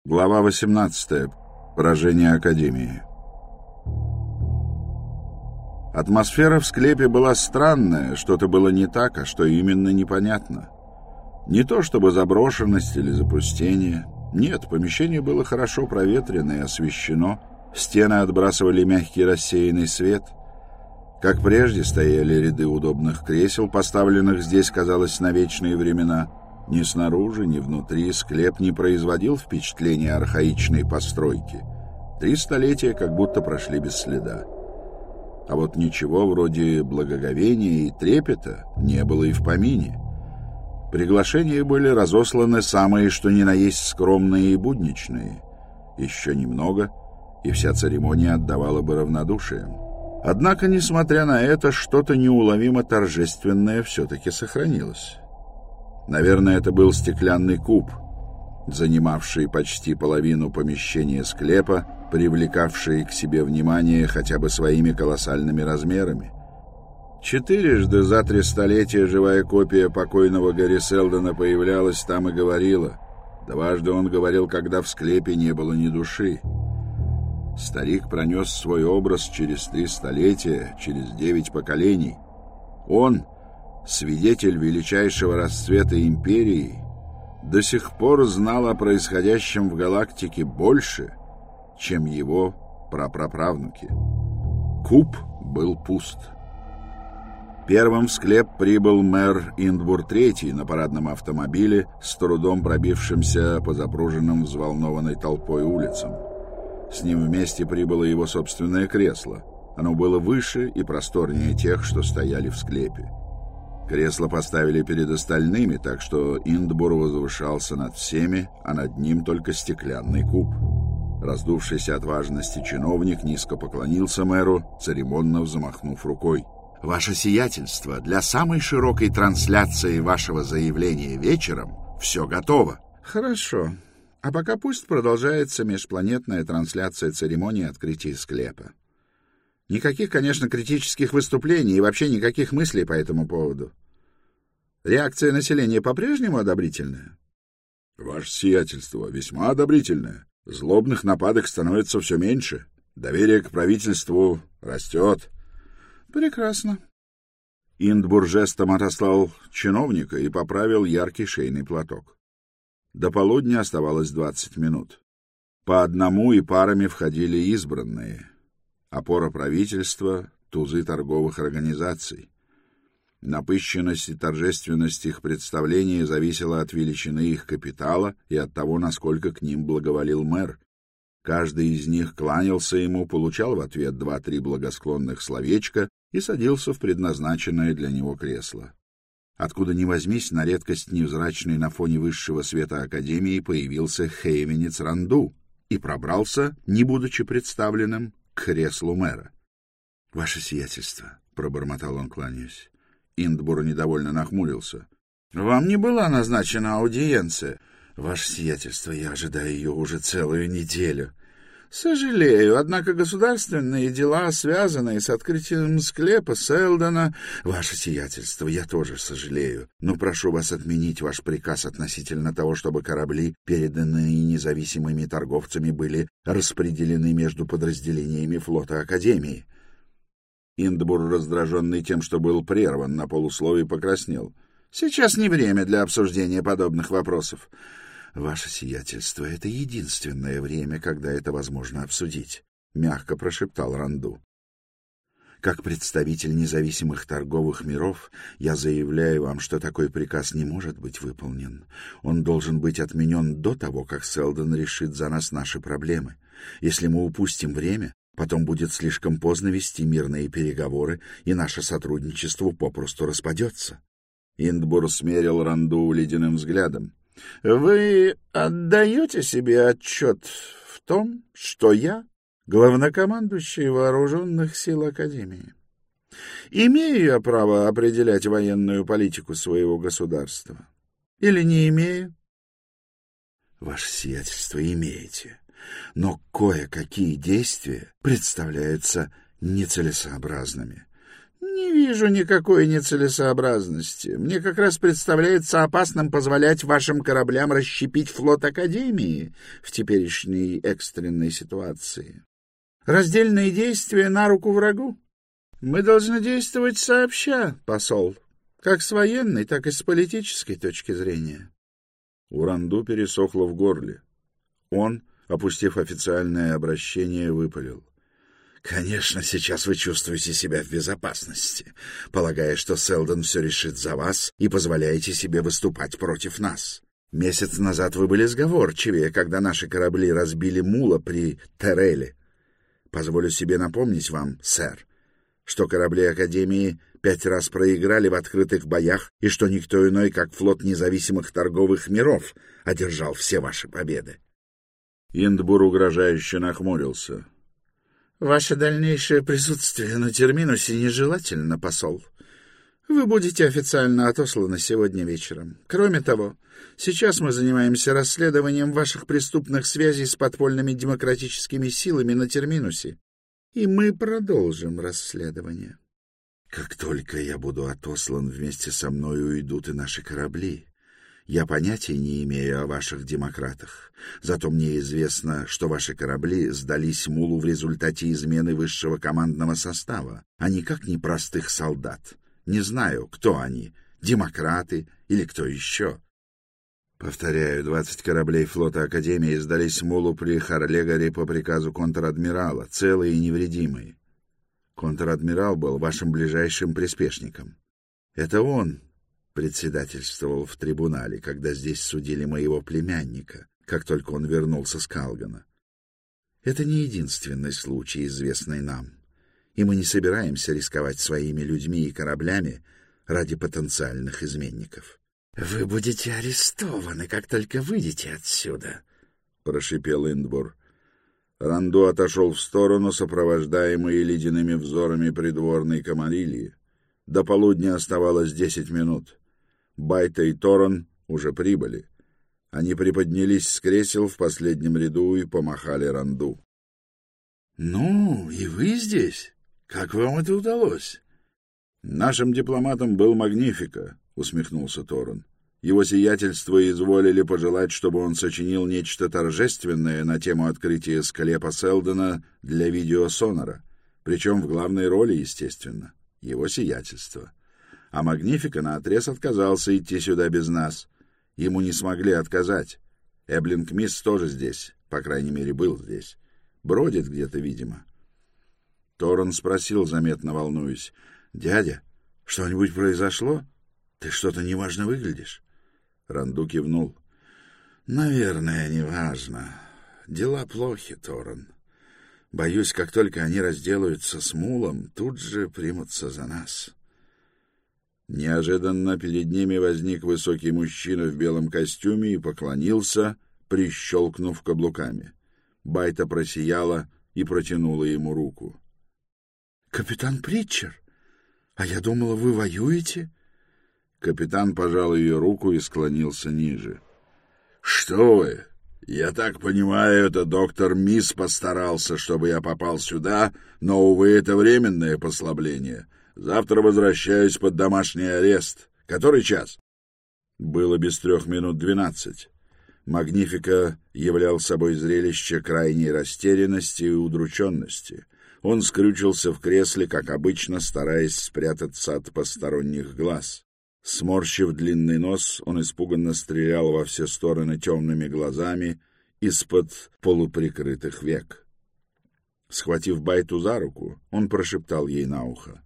Глава 18. Поражение Академии. Атмосфера в склепе была странная, что-то было не так, а что именно непонятно. Не то чтобы заброшенность или запустение. Нет, помещение было хорошо проветрено и освещено, стены отбрасывали мягкий рассеянный свет. Как прежде стояли ряды удобных кресел, поставленных здесь, казалось, на вечные времена. Ни снаружи, ни внутри склеп не производил впечатления архаичной постройки. 3 столетия как будто прошли без следа. А вот ничего вроде благоговения и трепета не было и в помине. Приглашения были разосланы самые что ни на есть скромные и будничные. Еще немного, и вся церемония отдавала бы равнодушием. Однако, несмотря на это, что-то неуловимо торжественное все-таки сохранилось. Наверное, это был стеклянный куб, занимавший почти половину помещения склепа, привлекавший к себе внимание хотя бы своими колоссальными размерами. 4 за 3 столетия живая копия покойного Гарри Селдона появлялась там и говорила. 2 он говорил, когда в склепе не было ни души. Старик пронес свой образ через 3 столетия, через 9 поколений. Он, свидетель величайшего расцвета империи, до сих пор знал о происходящем в галактике больше, чем его прапраправнуки. Куб был пуст. Первым в склеп прибыл мэр Индбур III на парадном автомобиле, с трудом пробившимся по запруженным взволнованной толпой улицам. С ним вместе прибыло его собственное кресло. Оно было выше и просторнее тех, что стояли в склепе. Кресло поставили перед остальными, так что Индбур возвышался над всеми, а над ним только стеклянный куб. Раздувшийся от важности чиновник низко поклонился мэру, церемонно взмахнув рукой. «Ваше сиятельство, для самой широкой трансляции вашего заявления вечером все готово». «Хорошо. А пока пусть продолжается межпланетная трансляция церемонии открытия склепа. Никаких, конечно, критических выступлений и вообще никаких мыслей по этому поводу. Реакция населения по-прежнему одобрительная?» «Ваше сиятельство, весьма одобрительное. Злобных нападок становится все меньше. Доверие к правительству растет». «Прекрасно». Индбур жестом отослал чиновника и поправил яркий шейный платок. До полудня оставалось 20 минут. По одному и парами входили избранные. Опора правительства, тузы торговых организаций. Напыщенность и торжественность их представления зависела от величины их капитала и от того, насколько к ним благоволил мэр. Каждый из них кланялся ему, получал в ответ 2-3 благосклонных словечка и садился в предназначенное для него кресло. Откуда ни возьмись, на редкость невзрачный на фоне высшего света Академии появился Хейвенец Ранду и пробрался, не будучи представленным, к креслу мэра. — Ваше сиятельство, — пробормотал он, кланяясь. Индбур недовольно нахмурился. — Вам не была назначена аудиенция. — Ваше сиятельство, я ожидаю ее уже целую неделю. — Сожалею, однако государственные дела, связанные с открытием склепа Селдона... — Ваше сиятельство, я тоже сожалею, но прошу вас отменить ваш приказ относительно того, чтобы корабли, переданные независимыми торговцами, были распределены между подразделениями флота Академии. Индбур, раздраженный тем, что был прерван на полусловие, покраснел. — Сейчас не время для обсуждения подобных вопросов. — Ваше сиятельство, это единственное время, когда это возможно обсудить, — мягко прошептал Ранду. Как представитель независимых торговых миров, я заявляю вам, что такой приказ не может быть выполнен. Он должен быть отменен до того, как Селдон решит за нас наши проблемы. Если мы упустим время, потом будет слишком поздно вести мирные переговоры, и наше сотрудничество попросту распадется. Индбур смерил Ранду ледяным взглядом. — Вы отдаете себе отчет в том, что я главнокомандующий вооруженных сил Академии? Имею я право определять военную политику своего государства? Или не имею? — Ваше сиятельство, имеете. Но кое-какие действия представляются нецелесообразными. Не вижу никакой нецелесообразности. Мне как раз представляется опасным позволять вашим кораблям расщепить флот Академии в теперешней экстренной ситуации. Раздельные действия на руку врагу. Мы должны действовать сообща, посол, как с военной, так и с политической точки зрения. У Ранду пересохло в горле. Он, опустив официальное обращение, выпалил: «Конечно, сейчас вы чувствуете себя в безопасности, полагая, что Селдон все решит за вас и позволяете себе выступать против нас. Месяц назад вы были сговорчивее, когда наши корабли разбили Мула при Тереле. Позволю себе напомнить вам, сэр, что корабли Академии 5 раз проиграли в открытых боях и что никто иной, как флот независимых торговых миров, одержал все ваши победы». Индбур угрожающе нахмурился. «Ваше дальнейшее присутствие на терминусе нежелательно, посол. Вы будете официально отосланы сегодня вечером. Кроме того, сейчас мы занимаемся расследованием ваших преступных связей с подпольными демократическими силами на терминусе, и мы продолжим расследование. Как только я буду отослан, вместе со мной уйдут и наши корабли. Я понятия не имею о ваших демократах, зато мне известно, что ваши корабли сдались Мулу в результате измены высшего командного состава, а никак не простых солдат. Не знаю, кто они, демократы или кто еще. Повторяю, 20 кораблей флота Академии сдались Мулу при Харлегаре по приказу контр-адмирала, целые и невредимые. Контр-адмирал был вашим ближайшим приспешником. Это он председательствовал в трибунале, когда здесь судили моего племянника, как только он вернулся с Калгана. Это не единственный случай, известный нам, и мы не собираемся рисковать своими людьми и кораблями ради потенциальных изменников. — Вы будете арестованы, как только выйдете отсюда, — прошипел Индбур. Ранду отошел в сторону, сопровождаемый ледяными взорами придворной Камарильи. До полудня оставалось 10 минут. Байта и Торон уже прибыли. Они приподнялись с кресел в последнем ряду и помахали Ранду. — Ну, и вы здесь? Как вам это удалось? — Нашим дипломатом был Магнифика, — усмехнулся Торон. Его сиятельство изволили пожелать, чтобы он сочинил нечто торжественное на тему открытия склепа Селдона для видеосонора, причем в главной роли, естественно, его сиятельство. А Магнифика наотрез отказался идти сюда без нас. Ему не смогли отказать. Эблинг Мисс тоже здесь, по крайней мере, был здесь. Бродит где-то, видимо. Торон спросил, заметно волнуясь: «Дядя, что-нибудь произошло? Ты что-то неважно выглядишь». Ранду кивнул. «Наверное, неважно. Дела плохи, Торон. Боюсь, как только они разделаются с Мулом, тут же примутся за нас». Неожиданно перед ними возник высокий мужчина в белом костюме и поклонился, прищелкнув каблуками. Байта просияла и протянула ему руку. — Капитан Притчер, а я думала, вы воюете? Капитан пожал ее руку и склонился ниже. — Что вы? Я так понимаю, это доктор Мисс постарался, чтобы я попал сюда, но, увы, это временное послабление. Завтра возвращаюсь под домашний арест. Который час? Было без 11:03. Магнифика являл собой зрелище крайней растерянности и удрученности. Он скрючился в кресле, как обычно, стараясь спрятаться от посторонних глаз. Сморщив длинный нос, он испуганно стрелял во все стороны темными глазами из-под полуприкрытых век. Схватив Байту за руку, он прошептал ей на ухо: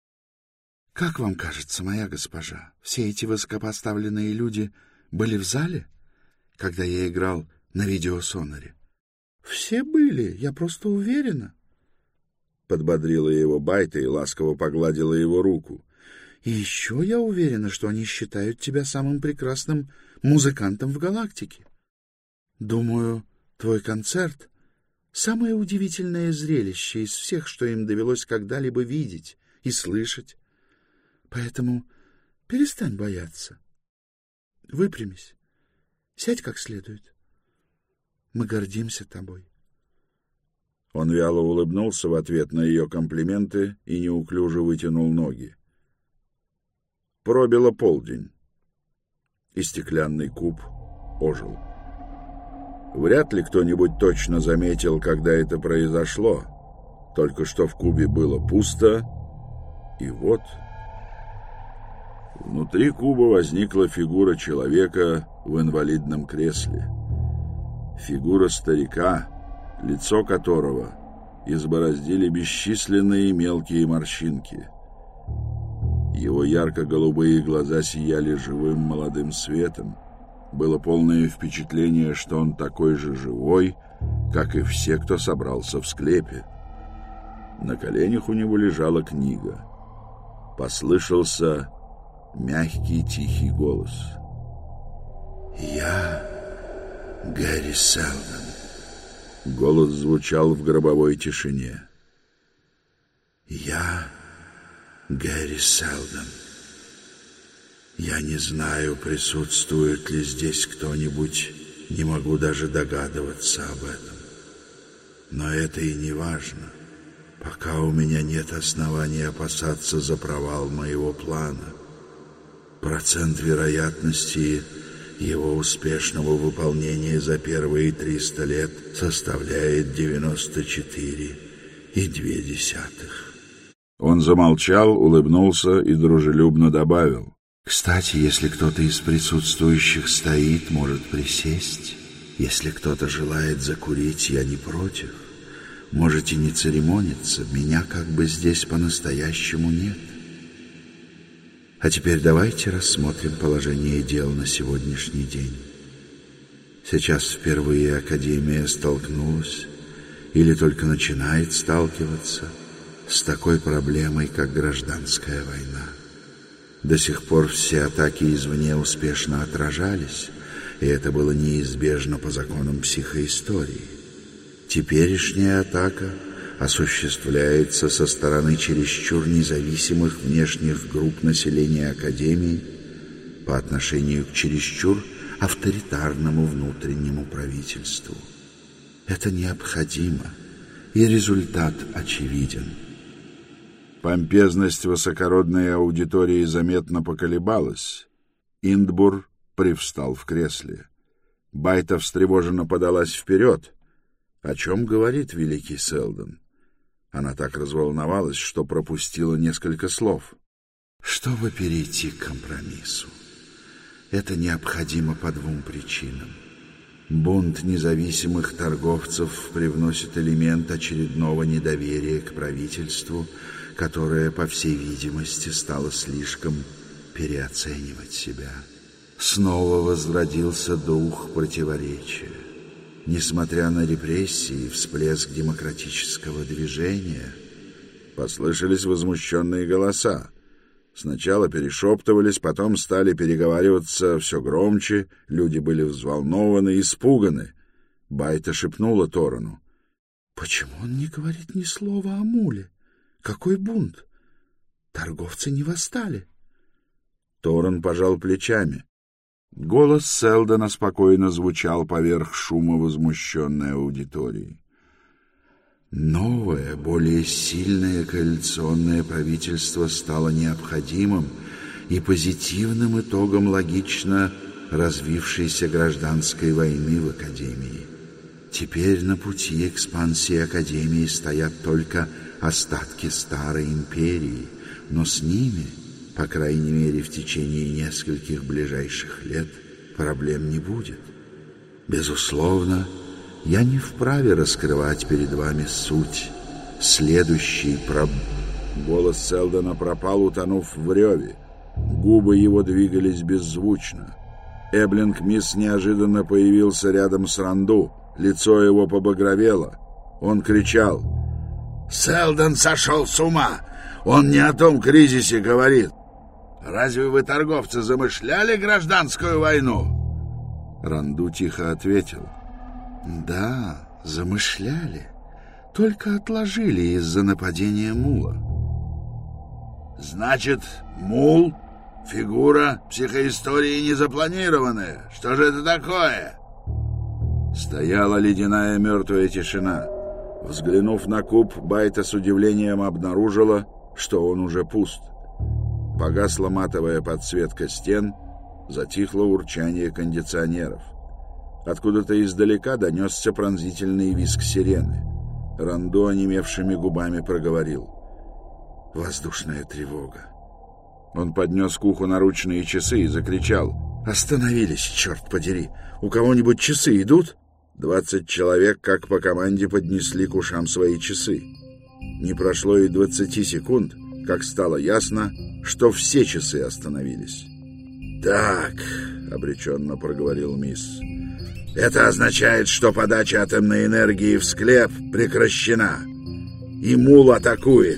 — Как вам кажется, моя госпожа, все эти высокопоставленные люди были в зале, когда я играл на видеосонаре? — Все были, я просто уверена. Подбодрила его Байта и ласково погладила его руку. — И еще я уверена, что они считают тебя самым прекрасным музыкантом в галактике. Думаю, твой концерт — самое удивительное зрелище из всех, что им довелось когда-либо видеть и слышать. Поэтому перестань бояться. Выпрямись. Сядь как следует. Мы гордимся тобой. Он вяло улыбнулся в ответ на ее комплименты и неуклюже вытянул ноги. Пробило полдень, и стеклянный куб ожил. Вряд ли кто-нибудь точно заметил, когда это произошло. Только что в кубе было пусто, и вот... Внутри куба возникла фигура человека в инвалидном кресле. Фигура старика, лицо которого избороздили бесчисленные мелкие морщинки. Его ярко-голубые глаза сияли живым молодым светом. Было полное впечатление, что он такой же живой, как и все, кто собрался в склепе. На коленях у него лежала книга. Послышался мягкий тихий голос. «Я Гэри Селдон». Голос звучал в гробовой тишине. «Я Гэри Селдон. Я не знаю, присутствует ли здесь кто-нибудь, не могу даже догадываться об этом. Но это и не важно, пока у меня нет оснований опасаться за провал моего плана. Процент вероятности его успешного выполнения за первые 300 лет составляет 94,2. Он замолчал, улыбнулся и дружелюбно добавил. «Кстати, если кто-то из присутствующих стоит, может присесть. Если кто-то желает закурить, я не против. Можете не церемониться, меня как бы здесь по-настоящему нет. А теперь давайте рассмотрим положение дел на сегодняшний день. Сейчас впервые Академия столкнулась, или только начинает сталкиваться, с такой проблемой, как гражданская война. До сих пор все атаки извне успешно отражались, и это было неизбежно по законам психоистории. Теперешняя атака осуществляется со стороны чересчур независимых внешних групп населения Академии по отношению к чересчур авторитарному внутреннему правительству. Это необходимо, и результат очевиден. Помпезность высокородной аудитории заметно поколебалась. Индбур привстал в кресле. Байта встревоженно подалась вперед. О чем говорит великий Селдон? Она так разволновалась, что пропустила несколько слов. Чтобы перейти к компромиссу, это необходимо по двум причинам. Бунт независимых торговцев привносит элемент очередного недоверия к правительству, которое, по всей видимости, стало слишком переоценивать себя. Снова возродился дух противоречия. Несмотря на репрессии и всплеск демократического движения, послышались возмущенные голоса. Сначала перешептывались, потом стали переговариваться все громче, люди были взволнованы, испуганы. Байта шепнула Торану. «Почему он не говорит ни слова о муле? Какой бунт? Торговцы не восстали». Торан пожал плечами. Голос Селдона спокойно звучал поверх шума возмущенной аудитории. Новое, более сильное коалиционное правительство стало необходимым и позитивным итогом логично развившейся гражданской войны в Академии. Теперь на пути экспансии Академии стоят только остатки старой империи, но с ними, по крайней мере в течение нескольких ближайших лет, проблем не будет. Безусловно, я не вправе раскрывать перед вами суть следующей Голос Селдона пропал, утонув в реве. Губы его двигались беззвучно. Эблинг Мисс неожиданно появился рядом с Ранду. Лицо его побагровело. Он кричал. «Селдон сошел с ума! Он не о том кризисе говорит! Разве вы, торговцы, замышляли гражданскую войну?» Ранду тихо ответил. «Да, замышляли, только отложили из-за нападения мула». «Значит, мул — фигура психоистории незапланированная. Что же это такое?» Стояла ледяная мертвая тишина. Взглянув на куб, Байта с удивлением обнаружила, что он уже пуст. Погасла матовая подсветка стен, затихло урчание кондиционеров. Откуда-то издалека донесся пронзительный визг сирены. Рандо онемевшими губами проговорил: «Воздушная тревога». Он поднес к уху наручные часы и закричал: «Остановились, черт подери! У кого-нибудь часы идут?» 20 человек, как по команде, поднесли к ушам свои часы. Не прошло и 20 секунд, как стало ясно, что все часы остановились. «Так», — обреченно проговорил мисс, — «это означает, что подача атомной энергии в склеп прекращена, и мул атакует».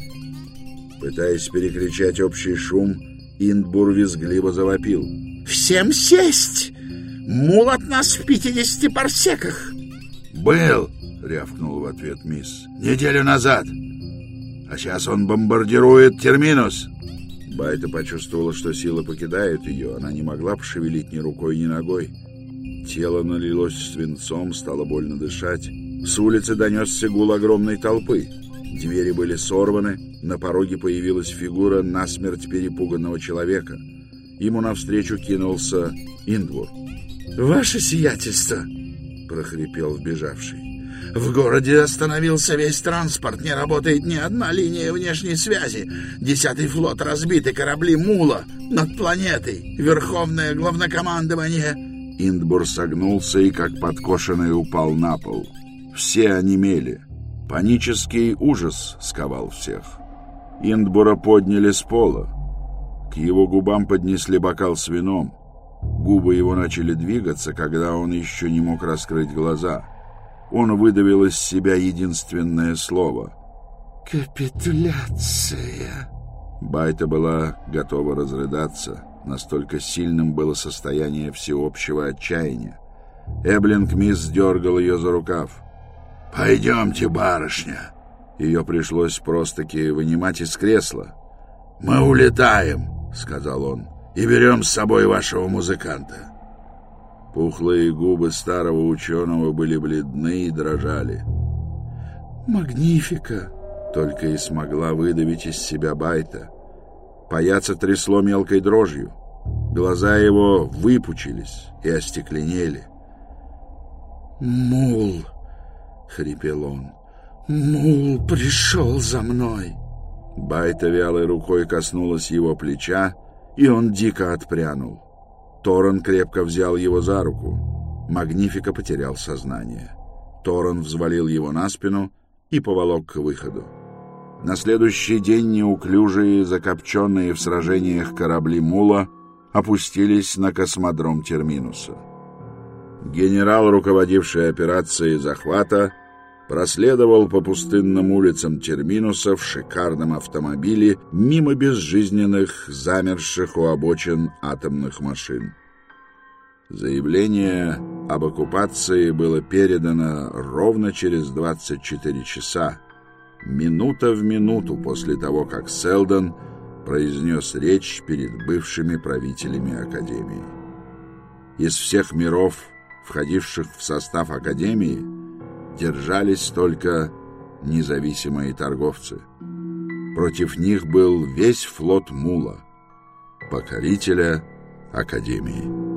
Пытаясь перекричать общий шум, Индбур визгливо завопил: «Всем сесть! Мул от нас в 50 парсеках!» «Был!» — рявкнул в ответ мисс. «Неделю назад! А сейчас он бомбардирует терминус!» Байта почувствовала, что сила покидает ее. Она не могла пошевелить ни рукой, ни ногой. Тело налилось свинцом, стало больно дышать. С улицы донесся гул огромной толпы. Двери были сорваны, на пороге появилась фигура насмерть перепуганного человека. Ему навстречу кинулся Индбур. «Ваше сиятельство!» — прохрипел вбежавший. «В городе остановился весь транспорт, не работает ни одна линия внешней связи. 10-й флот разбит, и корабли Мула над планетой. Верховное главнокомандование...» Индбур согнулся и, как подкошенный, упал на пол. Все онемели. Панический ужас сковал всех. Индбура подняли с пола. К его губам поднесли бокал с вином. Губы его начали двигаться, когда он еще не мог раскрыть глаза. Он выдавил из себя единственное слово: «Капитуляция». Байта была готова разрыдаться. Настолько сильным было состояние всеобщего отчаяния. Эблинг мисс дергал ее за рукав. «Пойдемте, барышня!» Ее пришлось просто-таки вынимать из кресла. «Мы улетаем», — сказал он, — «и берем с собой вашего музыканта». Пухлые губы старого ученого были бледны и дрожали. «Магнифика!» — только и смогла выдавить из себя Байта. Паяца трясло мелкой дрожью. Глаза его выпучились и остекленели. «Мул!» — хрипел он. «Мул пришел за мной!» Байта вялой рукой коснулась его плеча, и он дико отпрянул. Торрен крепко взял его за руку. Магнифика потерял сознание. Торрен взвалил его на спину и поволок к выходу. На следующий день неуклюжие, закопченные в сражениях корабли Мула опустились на космодром Терминуса. Генерал, руководивший операцией захвата, проследовал по пустынным улицам Терминуса в шикарном автомобиле мимо безжизненных, замерзших у обочин атомных машин. Заявление об оккупации было передано ровно через 24 часа, минута в минуту после того, как Селдон произнес речь перед бывшими правителями Академии. Из всех миров, входивших в состав Академии, держались только независимые торговцы. Против них был весь флот Мула, покорителя Академии.